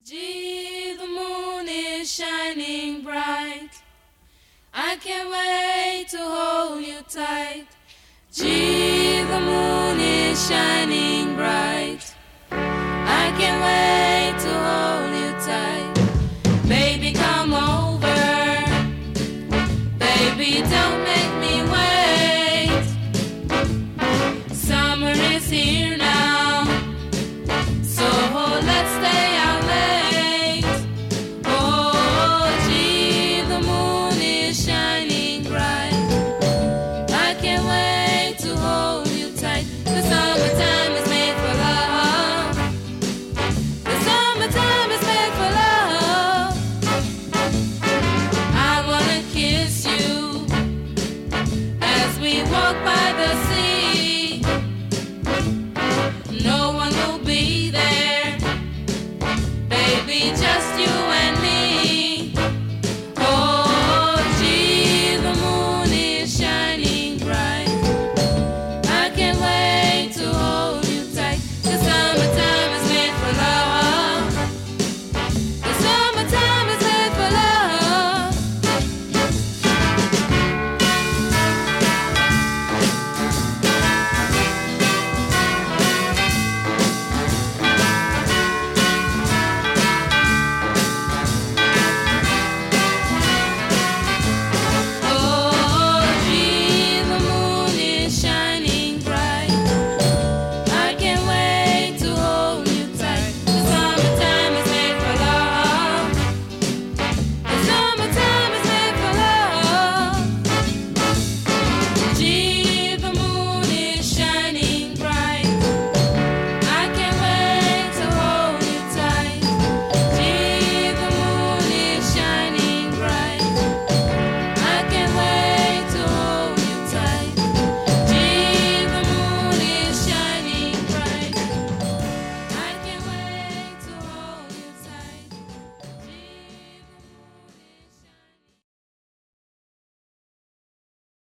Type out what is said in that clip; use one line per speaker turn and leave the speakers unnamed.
Gee, the moon is shining bright. I can't wait to hold you tight. Gee, the moon is shining bright. I can't wait to hold you tight. Baby, come over. Baby, don't make me wait. Summer is here now, so let's stay out late. Oh, gee, the moon is shining bright. I can't wait to hold you tight. The summertime is made for love. The summertime is made for love. I wanna kiss you as we walk by the sea. No one will be there, baby, just